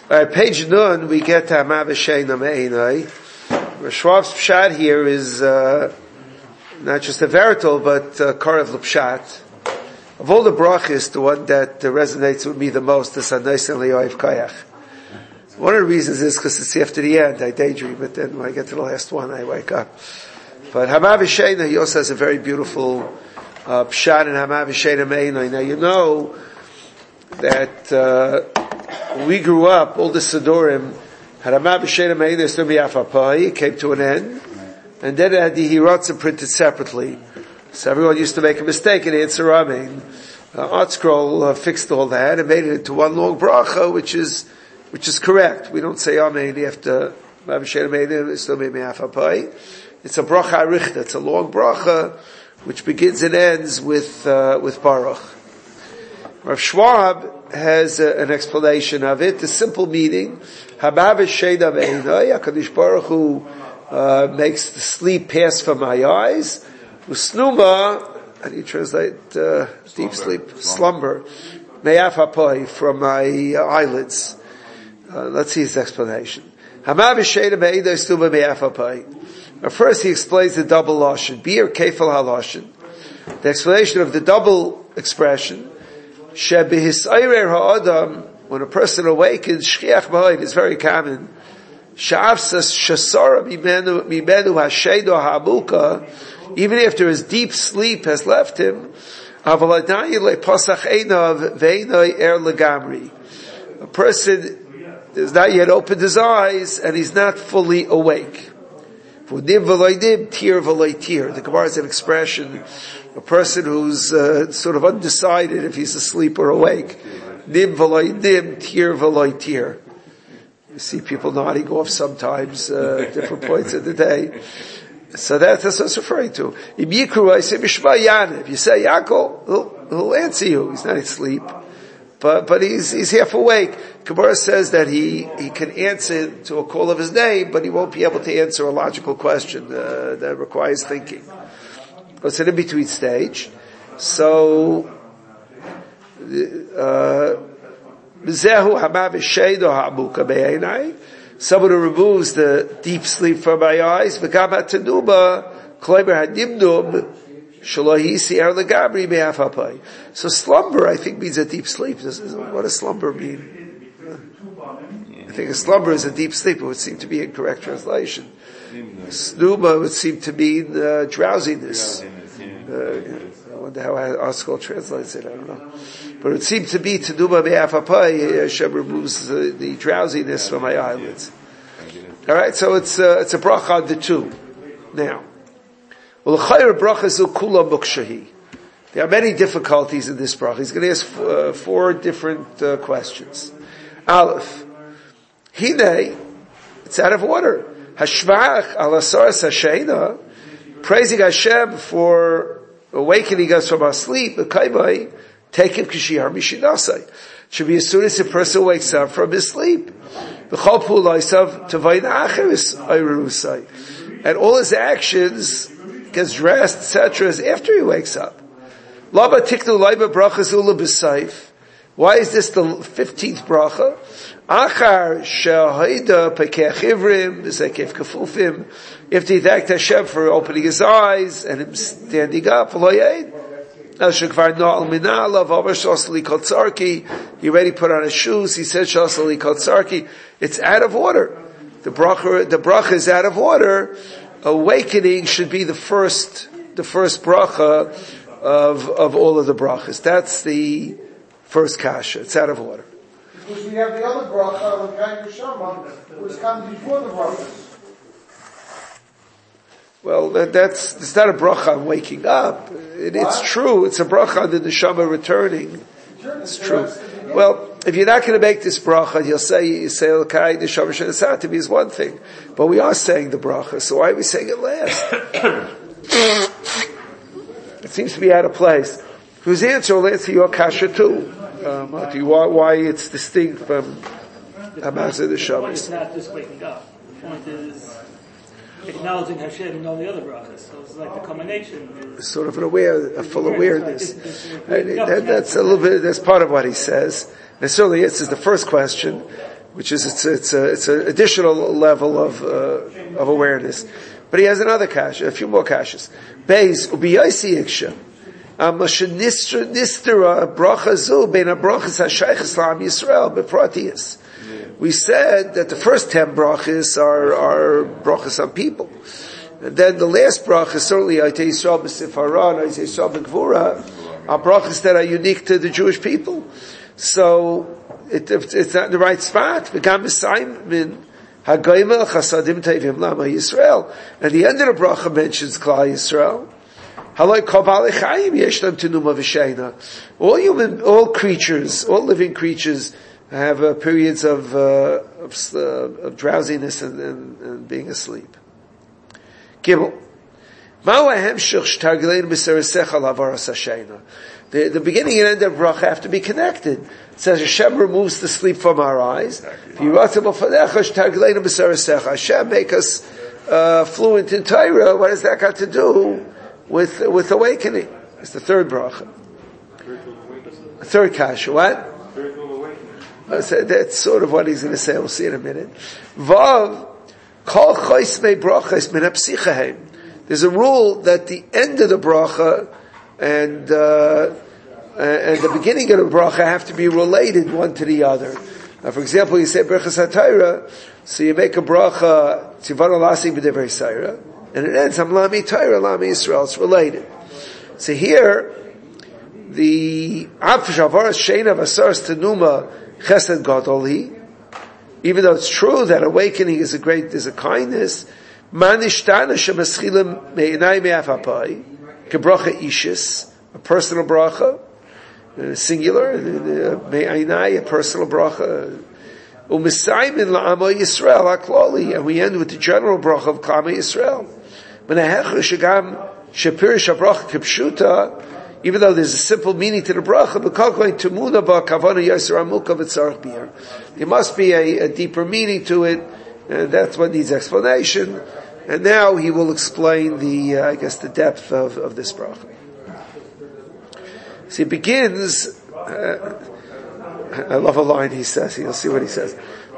Page Nun, we get to Hamav Sheina Me'enai. Schwab's pshat here is not just a verital, but Karev L'Pshat. Of all the brachas, the one that resonates with me the most is Hanais and Le'oiv Kayach. One of the reasons is because it's after the end. I daydream, but then when I get to the last one, I wake up. But Hamav Sheina, he also has a very beautiful pshat in Hamav Sheina Me'enai. Now you know that when we grew up, all the Sidurim had Hamav Sheina Me'enai Sumi Afapai, it came to an end, and then it had the Hirotzim printed separately. So everyone used to make a mistake and answer Amen. Art Scroll fixed all that and made it into one long bracha, which is correct. We don't say Amen after Hamav Sheina Me'enai Sumi Afapai. It's a bracha arichta. It's a long bracha which begins and ends with Baruch. Rav Schwab has an explanation of it. The simple meaning: Hamav Sheina Me'enai, HaKadosh Baruch Hu makes the sleep pass from my eyes. Usnuma, how do you translate deep sleep? Slumber. Me'af hapai, from my eyelids. Let's see his explanation. Hamav Sheina Me'enai Snuma Me'af hapai. First he explains the double lashon, bir kefal halashon. The explanation of the double expression, shebehisayrer ha'adam, when a person awakens, shchiach b'hoiv, is very common. Sha'afsas shasara mimenu hashedo ha'amuka, even after his deep sleep has left him, avaladayi le'pasach einav ve'enoi er legamri. A person has not yet opened his eyes and he's not fully awake. The Gemara is an expression, a person who's sort of undecided if he's asleep or awake. Nim v'loy nim, tir v'loy tir. You see people nodding off sometimes, different points of the day. So that's what it's referring to. If you say Yaakov, he'll answer you. He's not asleep, but he's half awake. Gemara says that he can answer to a call of his name, but he won't be able to answer a logical question that requires thinking. It's an in-between stage. So, someone who removes the deep sleep from my eyes, so slumber, I think, means a deep sleep. What does slumber mean? I think a slumber is a deep sleep. It would seem to be a correct translation. Snuma would seem to mean drowsiness. I wonder how our school translates it. I don't know. But it would seem to be Tenuma Me'afapai. Hashem removes the drowsiness from my eyelids. All right, so it's a bracha on the two. Now, well, the bracha is kula mukshahi. There are many difficulties in this bracha. He's going to ask four different questions. Aleph, Hine, it's out of order. Hashvach alasaras hasheina, praising Hashem for awakening us from our sleep. L'kaimai, take him kishiyar mishinasai. Should be as soon as a person wakes up from his sleep. V'chol pu'laisav tavayna acheris ayerusai. And all his actions, gets dressed, etc., is after he wakes up. Laba tiknu laiba brachas ula b'saif. Why is this the 15th bracha? Achar she'haida pekech ivrim, b'sekef kafufim. If he thanked Hashem for opening his eyes and him standing up, he already put on his shoes, he said shasali kotzarki. It's out of order. The bracha is out of order. Awakening should be the first bracha of all of the brachas. That's the first kasha. It's out of order. Because we have the other bracha, L'kayim Neshama, which comes before the brachas. Well, it's not a bracha on waking up. It's true. It's a bracha on the neshama returning. It's true. Well, if you're not going to make this bracha, you say L'kayim Neshama Shenesati is one thing. But we are saying the bracha, so why are we saying it last? It seems to be out of place. Whose answer will answer your kasha too. Why it's distinct from Hamazah the Shabbos. It's not just waking up. The point is acknowledging Hashem and all the other brachas. So it's like the combination. Sort of a full awareness. That's a little bit, that's part of what he says. And certainly answers the first question. which is it's an additional level of awareness. But he has another kasha, a few more kashas. Beis ubiyaisi iksha. We said that the first 10 brachas are brachas on people. And then the last brachas, certainly Aytei Yisrael b'Sifara, Aytei Yisrael b'Gvura, are brachas that are unique to the Jewish people. So, it's not in the right spot. V'gam b'Sayim Ha'goymel chasadim teivim lama Yisrael. And the end of the bracha mentions Klal Yisrael. Haloi kol ba'alei chayim yesh lam tenuma v'sheina. All creatures, all living creatures have periods of drowsiness and being asleep. Gimel. Ma'u ha'hemshich sh'targilein b'seresecha la'avaras ha'sheina. The beginning and end of bracha have to be connected. It says Hashem removes the sleep from our eyes. Hashem make us fluent in Torah. What has that got to do with awakening? It's the third bracha. The third kasha. What? That's sort of what he's going to say. We'll see in a minute. Vav kol choismei brachas min hapsichahem. There's a rule that the end of the bracha and the beginning of the bracha have to be related one to the other. Now, for example, you say Berachas HaTorah, so you make a bracha Tzivanu Lasi B'Devrei Saira, and it ends Lami Torah, Lami Yisrael. It's related. So here, the Afish Avaras Sheina Vasaras Tenuma Chesed Gadoli, even though it's true that awakening is a kindness, Manishtana Shemaschilim Me'inai Me'afapai, Kebracha Ishis, a personal bracha, singular, me'ainai, a personal bracha, u'misaymin la'amo Yisrael ha'kloli, and we end with the general bracha of Klama Yisrael. Menahecha shegam shepirish ha'bracha kipshuta, even though there's a simple meaning to the bracha, b'kalkoin tumuna ba'kavana yasir amuka v'tzarech bir. There must be a deeper meaning to it, and that's what needs explanation. And now he will explain the depth of this bracha. So he begins, I love a line he says, you'll see what he says.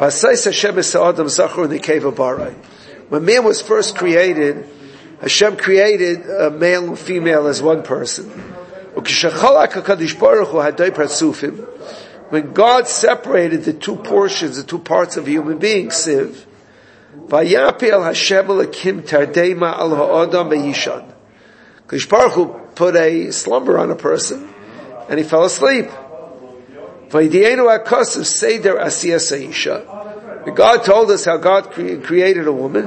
When man was first created, Hashem created a male and female as one person. When God separated the two portions, the two parts of a human being, Siv, Kadosh Baruch Hu put a slumber on a person, and he fell asleep. God told us how God created a woman.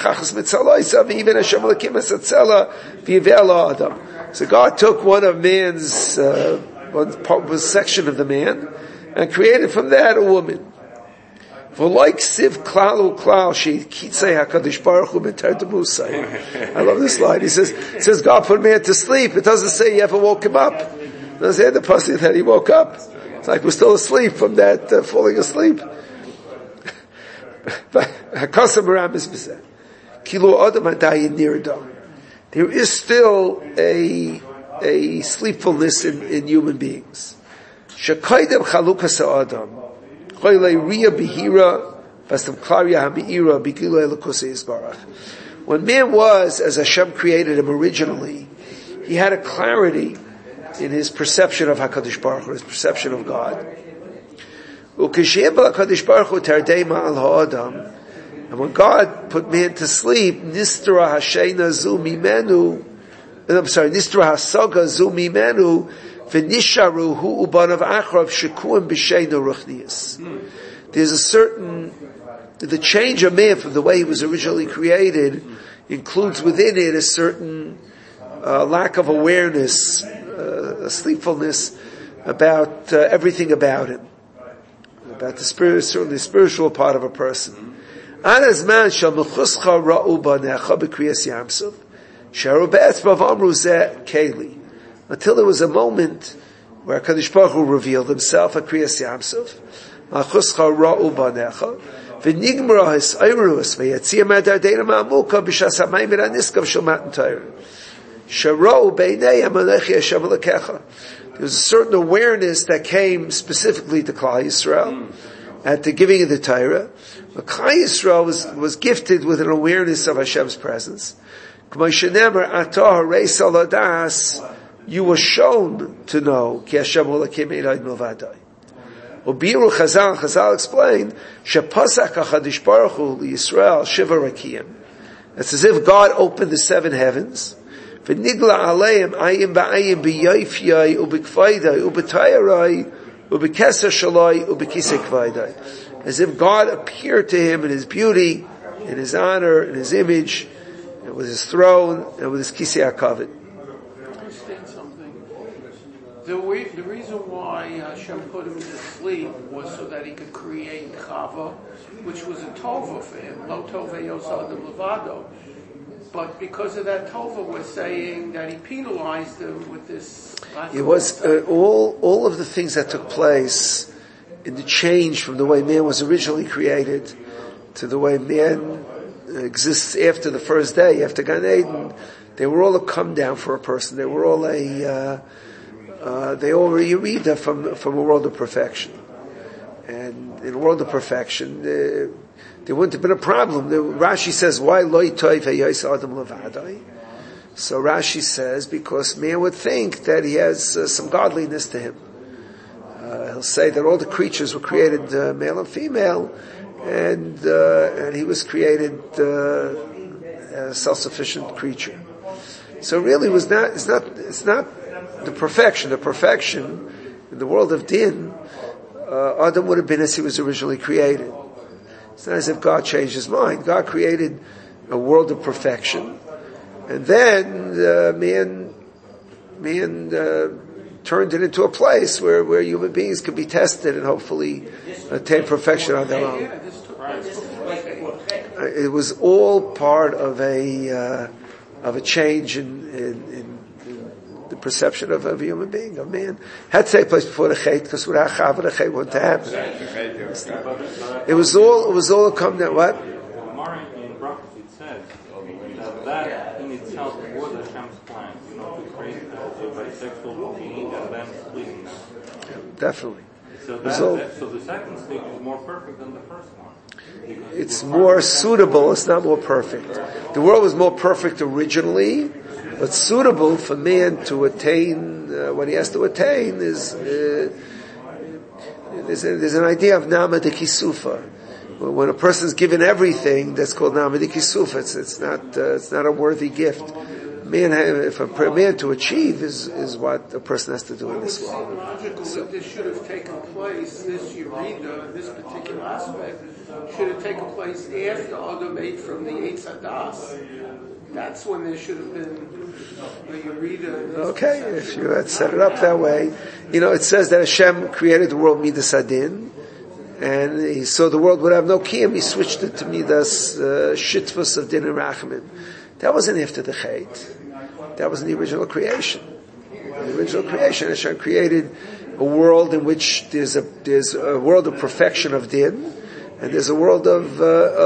So God took one of man's, one section of the man, and created from that a woman. I love this line. He says God put man to sleep. It doesn't say he ever woke him up. It doesn't say the pasuk that he woke up. It's like we're still asleep from that falling asleep. There is still a sleepfulness in human beings. When man was, as Hashem created him originally, he had a clarity in his perception of HaKadosh Baruch Hu, his perception of God. And when God put man to sleep, Nistra Hashena Zu Mimenu, Nistra Hasaga Zu Mimenu, V'nisharu hu ubanav achrav shekuim b'sheina ruchnius. There's a certain, the change of man from the way he was originally created includes within it a certain lack of awareness, a sleepfulness about everything about him, about the spirit, certainly the spiritual part of a person. Anazman shal mechuscha ra'u banecha b'kriyas yamsuf sharu be'etzbav amru zeh keli. Until there was a moment where Kadosh Baruch Hu revealed himself at Kriyas Yamsuf. Ma'chuscha ra'u banecha v'nigmara his-ayrus v'yatziyah ma'dardeina ma'amuka b'shas ha'mayim v'raniskav shel matan Torah. Shara'u b'nei ha'malechi Hashem alekecha. There was a certain awareness that came specifically to Klal Yisrael. at the giving of the Torah. Klal Yisrael was gifted with an awareness of Hashem's presence. You were shown to know. Ubiru Chazal explained, Shepasak HaChadosh Baruch Hu Yisrael Shiva Rakiyim. It's as if God opened the seven heavens. V'nigla aleim ayim ba'ayim b'yayfyai u'b'kvaydai u'b'tayarai u'b'keser shalai u'b'kisei kvaydai. As if God appeared to him in his beauty, in his honor, in his image, and with his throne, and with his kisei hakavod. Understand something. The reason why Hashem put him to sleep was so that he could create Chava, which was a tova for him. Lo tova yosadam levado. But because of that tova, we're saying that he penalized him with this. It was all of the things that took place in the change from the way man was originally created to the way man exists after the first day, after Gan Eden. They were all a come down for a person. They were all they all were Yerida from a world of perfection. And in a world of perfection, there wouldn't have been a problem. Rashi says, why loy toiv heyos adam levadai? So Rashi says, because man would think that he has some godliness to him. He'll say that all the creatures were created male and female, and he was created a self-sufficient creature. So really, it's not the perfection. The perfection in the world of Din, Adam would have been as he was originally created. It's not as if God changed his mind. God created a world of perfection, and then man turned it into a place where human beings could be tested and hopefully attain perfection on their own. It was all part of a change in the perception of a human being, of man. Had to take place before the Chet, because without Chava, the Chet wouldn't happen. It was all a come down. What? In Brachos it says that in itself was Hashem's plan, to create a bisexual being and then splitting them. Definitely. So the second stage is more perfect than the first one. It's more suitable, it's not more perfect. The world was more perfect originally, but suitable for man to attain what he has to attain is there's an idea of nama de kisufa. When a person's given everything, that's called nama de kisufa. It's not a worthy gift. For a man to achieve is what a person has to do in this world. That this should have taken place, this Yerida, this particular aspect, should have taken place after Adam ate from the Eitz Hadas. That's when there should have been a Yerida. Okay, if you had set it up that way. It says that Hashem created the world Midas Adin, and he saw the world would have no kiyum. He switched it to Midas Shitvus of Din and Rachamim. That wasn't after the Chet. That was in the original creation. In the original creation, Hashem created a world in which there's a world of perfection of Din, and there's a world of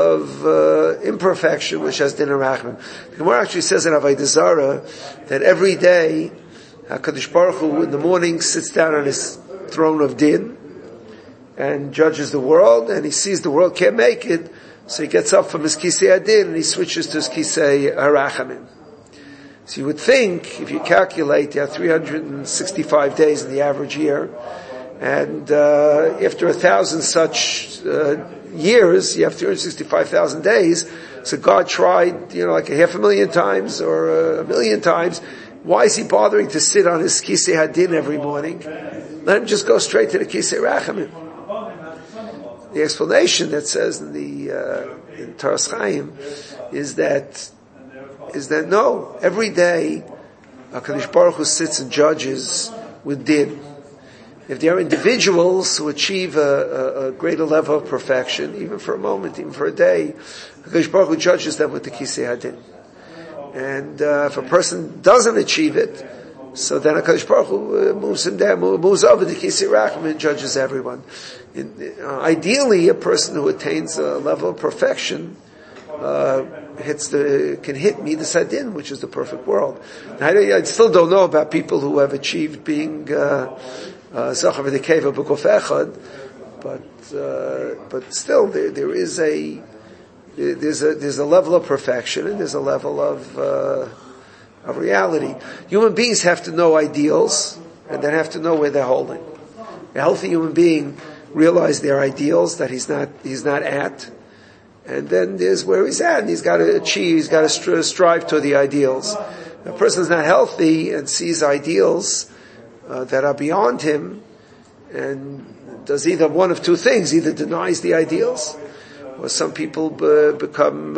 imperfection which has Din and Rachamim. The Gemara actually says in Avodah Zarah that every day HaKadosh Baruch Hu in the morning sits down on his throne of Din and judges the world, and he sees the world can't make it, so he gets up from his Kisei Adin and he switches to his Kisei Harachamim. So you would think, if you calculate, you have 365 days in the average year, and after 1,000 such years, you have 365,000 days. So God tried, like 500,000 times or 1,000,000 times. Why is he bothering to sit on his Kisei Hadin every morning? Let him just go straight to the Kisei Rachamim. The explanation that says in Taras Chaim is that no, every day HaKadosh Baruch Hu sits and judges with Din. If there are individuals who achieve a greater level of perfection, even for a moment, even for a day, HaKadosh Baruch Hu judges them with the Kisei Hadin. And if a person doesn't achieve it, so then HaKadosh Baruch Hu moves him down, moves over the Kisei Rachamim and judges everyone. Ideally, a person who attains a level of perfection can hit Midas Hadin, which is the perfect world. I still don't know about people who have achieved being Zachav V'Nekeva B'Guf Echad, but still there is there's a level of perfection and there's a level of reality. Human beings have to know ideals and then have to know where they're holding. A healthy human being realizes their ideals that he's not at, and then there's where he's at, and he's got to achieve, he's got to strive toward the ideals. A person's not healthy and sees ideals that are beyond him, and does either one of two things: either denies the ideals, or some people become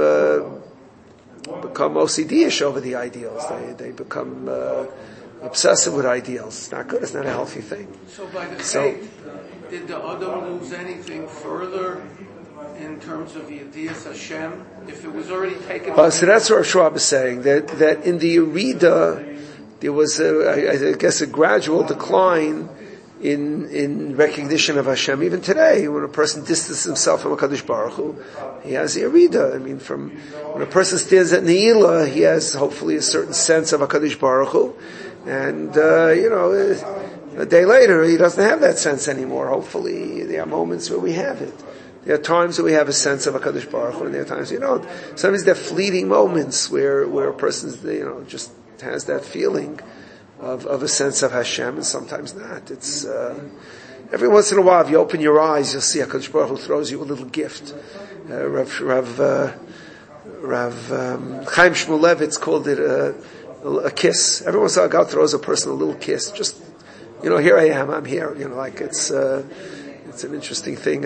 OCD-ish over the ideals. They become obsessive with ideals. It's not good. It's not a healthy thing. So by the faith, did the Adam lose anything further in terms of Yedias Hashem? If it was already taken... so that's what Schwab is saying, that in the Yerida, there was, I guess, a gradual decline in recognition of Hashem. Even today, when a person distances himself from HaKadosh Baruch Hu, he has Yerida. I mean, from when a person stands at Ne'ilah, he has hopefully a certain sense of HaKadosh Baruch Hu, and, a day later, he doesn't have that sense anymore. Hopefully, there are moments where we have it. There are times where we have a sense of HaKadosh Baruch Hu, and there are times you don't. Sometimes there are fleeting moments where a person, just has that feeling of a sense of Hashem, and sometimes not. It's, every once in a while, if you open your eyes, you'll see HaKadosh Baruch Hu throws you a little gift. Rav Chaim Shmulevitz called it a kiss. Every once in a while, God throws a person a little kiss. Just, here I am, I'm here. It's an interesting thing.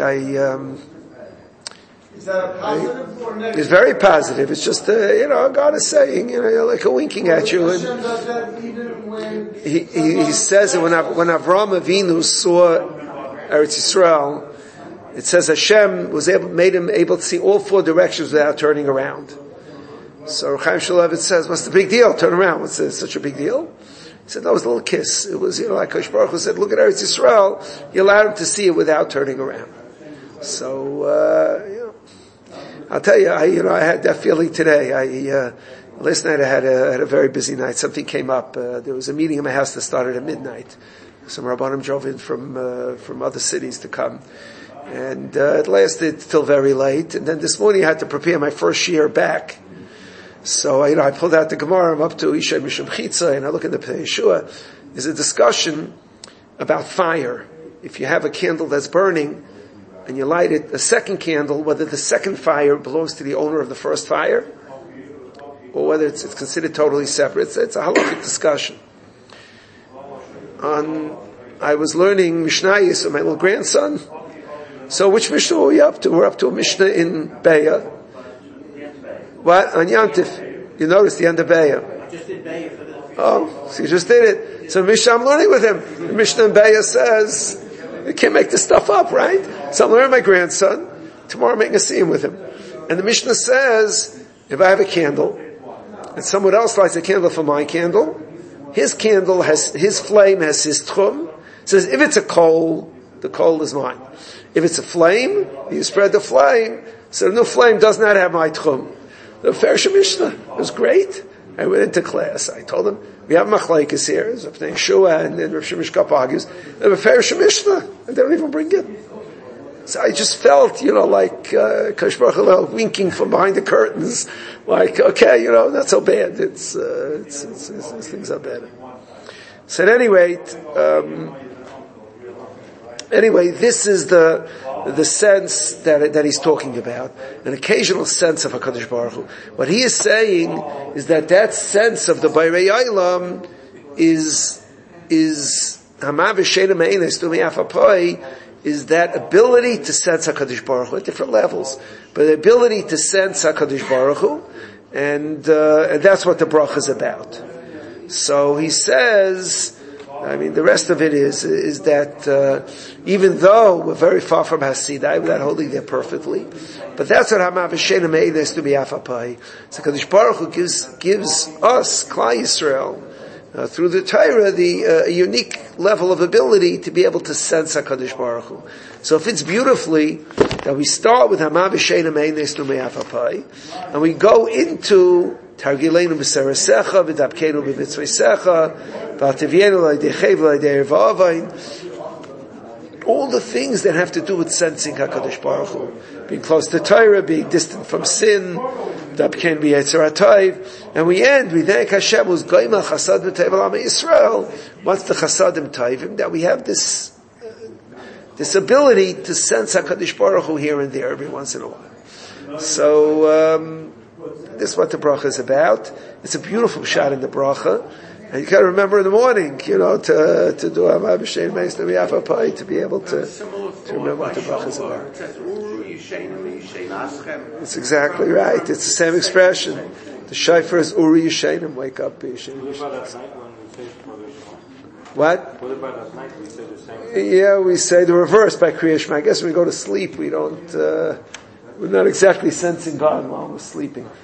Is that a positive or negative? It's very positive. It's just, God is saying, like a winking at you. And Hashem does that even when... He says that when Avraham Avinu saw Eretz Yisrael, it says Hashem made him able to see all four directions without turning around. So Chaim Shmulevitz says, what's the big deal? Turn around. What's such a big deal? He said, no, it was a little kiss. It was, like Kosh Baruch Hu said, look at Eretz Yisrael. He allowed him to see it without turning around. So, I'll tell you, I had that feeling today. Last night I had a very busy night. Something came up. There was a meeting in my house that started at midnight. Some Rabbanim drove in from other cities to come. And, it lasted till very late. And then this morning I had to prepare my first year back. So, I pulled out the Gemara. I'm up to Ishay Mishum Chitza, and I look at the Pnei Yeshua. There's a discussion about fire. If you have a candle that's burning, and you light it, a second candle, whether the second fire belongs to the owner of the first fire, or whether it's considered totally separate. It's a halakhic discussion. I was learning Mishnayos with my little grandson. So which Mishnah were we up to? We're up to a Mishnah in Be'ah. What? On Yantif. You noticed the end of Be'ah. I just did Be'ah for the... Oh, so you just did it. So Mishnah, I'm learning with him. The Mishnah in Be'ah says, you can't make this stuff up, right? So I'm learning my grandson. Tomorrow I'm making a scene with him. And the Mishnah says, if I have a candle, and someone else lights a candle for my candle, his flame has his tchum. It says, if it's a coal, the coal is mine. If it's a flame, you spread the flame, so the new flame does not have my tchum. The Fersh Mishnah, it was great. I went into class. I told him, we have machlekes here. There's Pnei Yeshua and then Rav Shimon Shkop argues. They have a Fersh Mishnah, and they don't even bring it. So I just felt, like Kosh Baruch Hu winking from behind the curtains, like, okay, not so bad. It's things are better. So at any rate, this is the sense that he's talking about, an occasional sense of HaKadosh Baruch Hu. What he is saying is that sense of the Bayrei Olam is Hamav V'Sheina Me'enes Tumi Afapai, is that ability to sense HaKadosh Baruch Hu at different levels, but the ability to sense HaKadosh Baruch Hu, and that's what the bracha is about. So he says, the rest of it is that even though we're very far from Hasidai, we're not holding there perfectly, but that's what Hamav V'Sheina Me'enes Tumi Afapai. So HaKadosh Baruch Hu gives us, Klal Yisrael, through the Torah, a unique level of ability to be able to sense HaKadosh Baruch Hu. So it fits beautifully that we start with Hamav V'Sheina Me'enes Tumi Afapai, and we go into Targileinu B'Sarasecha, V'Dabkeinu B'Mitzvaysecha, V'Ativyenu L'Ydechev L'Ydeir V'Avayin. all the things that have to do with sensing HaKadosh Baruch Hu. Being close to Torah, being distant from sin, Dabken be Yetzer HaTov. And we thank Hashem who's Goimel Chasad V'Tevel Am Yisrael. What's the Chasadim Tovim? That we have this ability to sense HaKadosh Baruch Hu here and there every once in a while. So, this is what the bracha is about. It's a beautiful shot in the bracha. And you gotta remember in the morning, to do Amar B'Shem Meis Namiyafa Pai, to be able to remember what the bracha is about. That's exactly right. It's the same expression. The shofar is Uri Yishenim, wake up, Yishenim. What? What about at night? We say the same thing. Yeah, we say the reverse by Kriya Shema. I guess when we go to sleep, we're not exactly sensing God while we're sleeping.